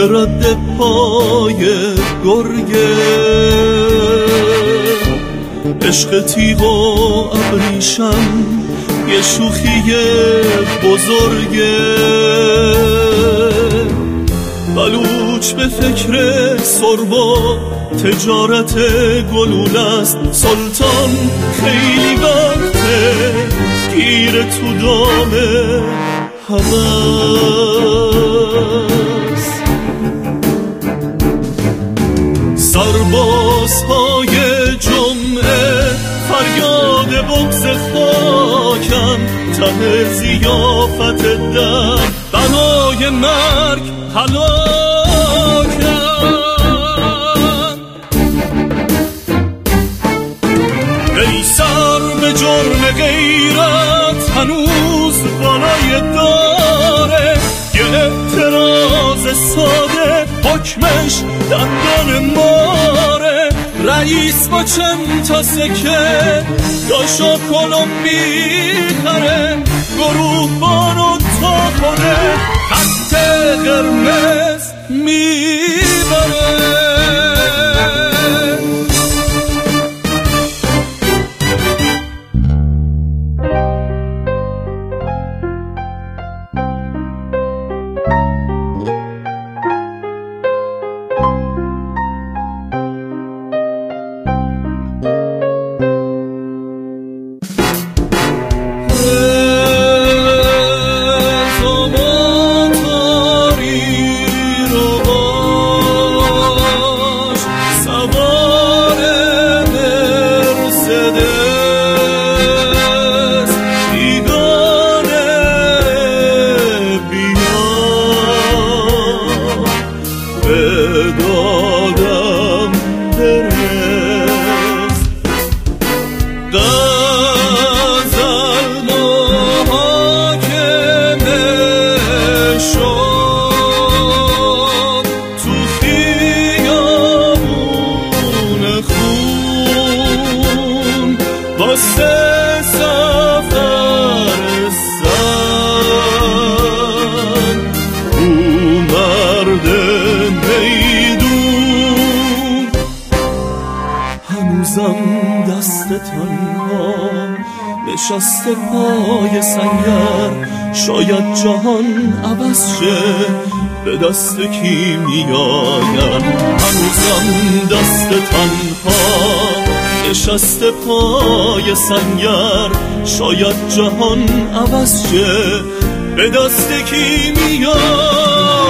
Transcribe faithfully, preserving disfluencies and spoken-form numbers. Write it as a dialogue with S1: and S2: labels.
S1: یه رد پای گرگه، عشق تیغ و ابریشم یه شوخی بزرگه. بلوچ به فکر سربا تجارت گلول است، سلطان خیلی وقته گیر تو دام هوس. سربازهای جمعه فریاد بغض خاکم، ته ضیافت در بنای مرگ هلاکم. قیصر به جرم غیرت هنوز بالای داره، یه اعتراض ساده حکمش دندان ماره. رئیس با چند تا سکه داشا کلم میخره، گروه بانو تا کنه خط قرمز میبره. دادم برس غزل محاکمه شد تو خیابون خون، واسه سفر سن او مرد میدون. هنوزم دست تنها نشسته پای سنگر، شاید جهان عوض شه به دست کی میآید. هنوزم دست تنها نشسته پای سنگر، شاید جهان عوض شه به دست کی میآید.